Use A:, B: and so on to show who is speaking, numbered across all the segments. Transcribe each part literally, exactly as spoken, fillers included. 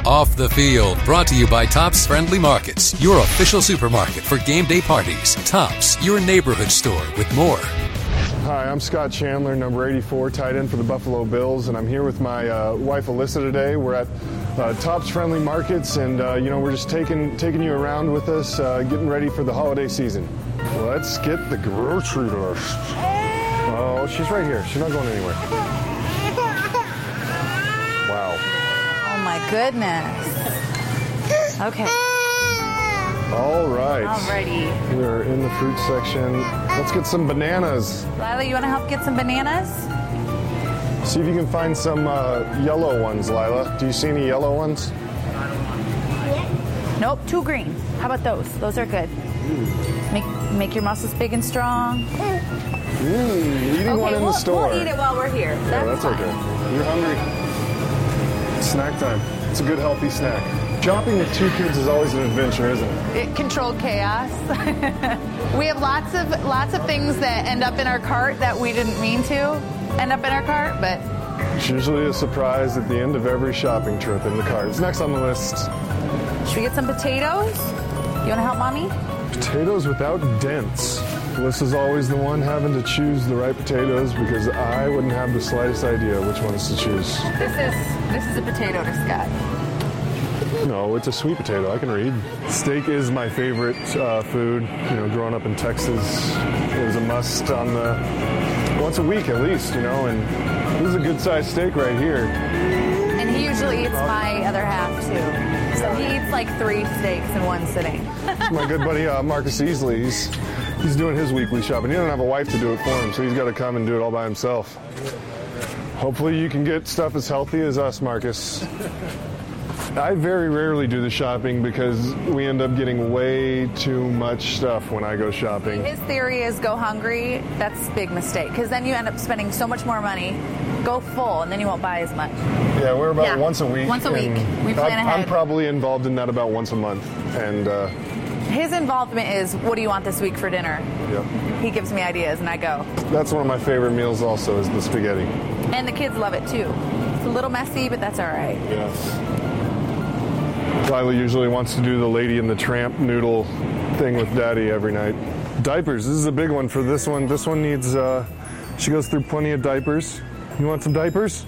A: Off the Field, brought to you by Tops Friendly Markets, your official supermarket for game day parties. Tops, your neighborhood store with more.
B: Hi, I'm Scott Chandler, number eighty-four, tight end for the Buffalo Bills, and I'm here with my uh, wife Alyssa today. We're at uh, Tops Friendly Markets, and uh, you know we're just taking taking you around with us, uh, getting ready for the holiday season. Let's get the grocery list. Oh, she's right here. She's not going anywhere. Wow.
C: Oh my goodness. Okay.
B: All right.
C: Alrighty.
B: We're in the fruit section. Let's get some bananas.
C: Lila, you want to help get some bananas?
B: See if you can find some uh, yellow ones, Lila. Do you see any yellow ones?
C: Nope, two green. How about those? Those are good. Make make your muscles big and strong.
B: Mmm, eating
C: okay,
B: one in
C: we'll,
B: the store.
C: We'll eat it while we're here. That's,
B: yeah, that's
C: fine.
B: okay. You're hungry. Snack time. It's a good, healthy snack. Shopping with two kids is always an adventure, isn't it?
D: It controlled chaos. We have lots of lots of things that end up in our cart that we didn't mean to end up in our cart, but
B: it's usually a surprise at the end of every shopping trip in the cart. It's next on the list.
C: Should we get some potatoes? You want to help Mommy?
B: Potatoes without dents. Alyssa's always the one having to choose the right potatoes because I wouldn't have the slightest idea which ones to choose.
D: this is this is a potato to Scott.
B: No, it's a sweet potato. I can read. Steak is my favorite uh, food. You know, growing up in Texas, it was a must on the once a week at least. You know, and this is a good-sized steak right here.
C: And he usually eats my other half too. So he eats like three steaks in one sitting.
B: My good buddy uh, Marcus Easley, he's he's doing his weekly shopping. He doesn't have a wife to do it for him, so he's got to come and do it all by himself. Hopefully, you can get stuff as healthy as us, Marcus. I very rarely do the shopping because we end up getting way too much stuff when I go shopping.
C: His theory is go hungry. That's a big mistake because then you end up spending so much more money. Go full and then you won't buy as much.
B: Yeah, we're about
C: Yeah,
B: once a week.
C: once a week.
B: and
C: We plan
B: I'm,
C: ahead.
B: I'm probably involved in that about once a month. And uh,
C: His involvement is, what do you want this week for dinner?
B: yeah,
C: He gives me ideas and I go.
B: that's one of my favorite meals also is the spaghetti.
C: And the kids love it too. It's a little messy, but that's all right.
B: Yes. Lila usually wants to do the Lady and the Tramp noodle thing with Daddy every night. Diapers. This is a big one for this one. This one needs, uh, she goes through plenty of diapers. You want some diapers?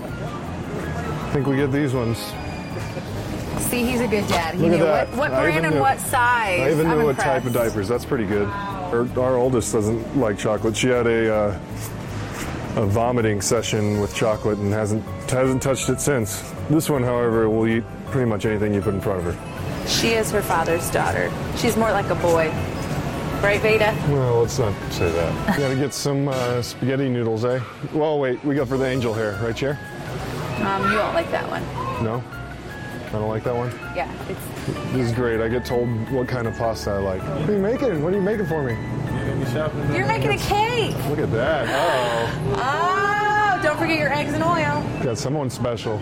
B: I think we get these ones.
C: See, he's a good dad. He
B: Look at
C: knew
B: that.
C: what, what
B: I
C: brand
B: even
C: and
B: knew-
C: what size.
B: I even
C: I'm
B: knew what
C: impressed.
B: type of diapers. That's pretty good. Our, our oldest doesn't like chocolate. She had a uh, a vomiting session with chocolate and hasn't hasn't touched it since. This one, however, will eat pretty much anything you put in front of her.
C: She is her father's daughter. She's more like a boy. Right, Veda?
B: Well, let's not say that. You gotta get some uh, spaghetti noodles, eh? Well, wait, we go for the angel hair, right, Chair?
C: Um, you won't like that one.
B: No? I don't like that one?
C: Yeah, it's
B: This is great. I get told what kind of pasta I like. What are you making? What are you making for me?
C: You're making a cake.
B: Look at that. Oh,
C: Oh, don't forget your eggs and oil.
B: got someone special.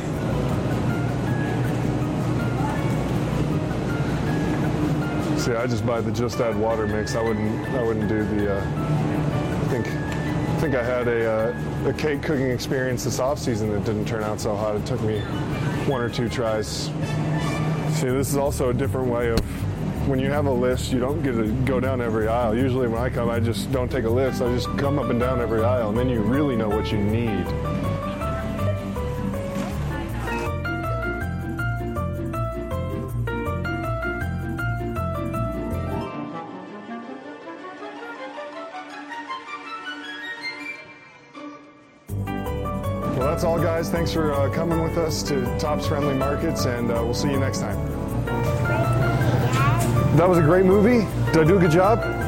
B: See, I just buy the Just Add Water mix. I wouldn't. I wouldn't do the. Uh, I think. I think I had a uh, a cake cooking experience this off season that didn't turn out so hot. It took me one or two tries. See, this is also a different way of. When you have a list, you don't get to go down every aisle. Usually when I come, I just don't take a list. I just come up and down every aisle, and then you really know what you need. Well, that's all, guys. Thanks for uh, coming with us to Tops Friendly Markets, and uh, we'll see you next time. That was a great movie. Did I do a good job?